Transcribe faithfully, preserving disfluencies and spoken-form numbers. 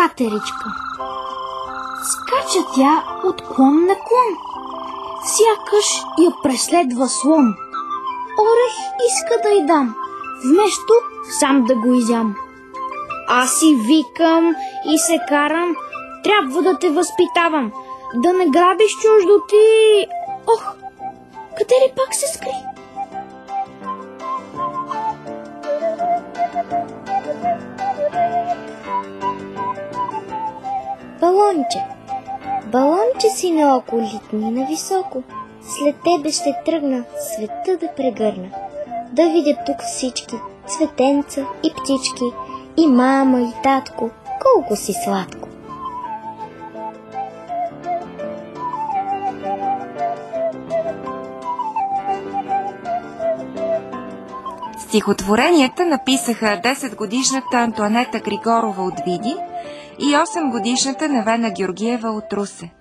катеричка. Скача тя от клон на клон. Сякаш я преследва слон. Орех иска да й дам, вместо сам да го изям. Аз си викам и се карам, трябва да те възпитавам, да не грабиш чуждо ти. Ох, къде ли пак се скри? Балонче, балонче си наоко, литни нависоко. След тебе ще тръгна света да прегърна. Да видят тук всички цветенца и птички, и мама, и татко, колко си сладко. Стихотворенията написаха десетгодишната Антоанета Григорова от Видин и осемгодишната Невена Георгиева от Русе.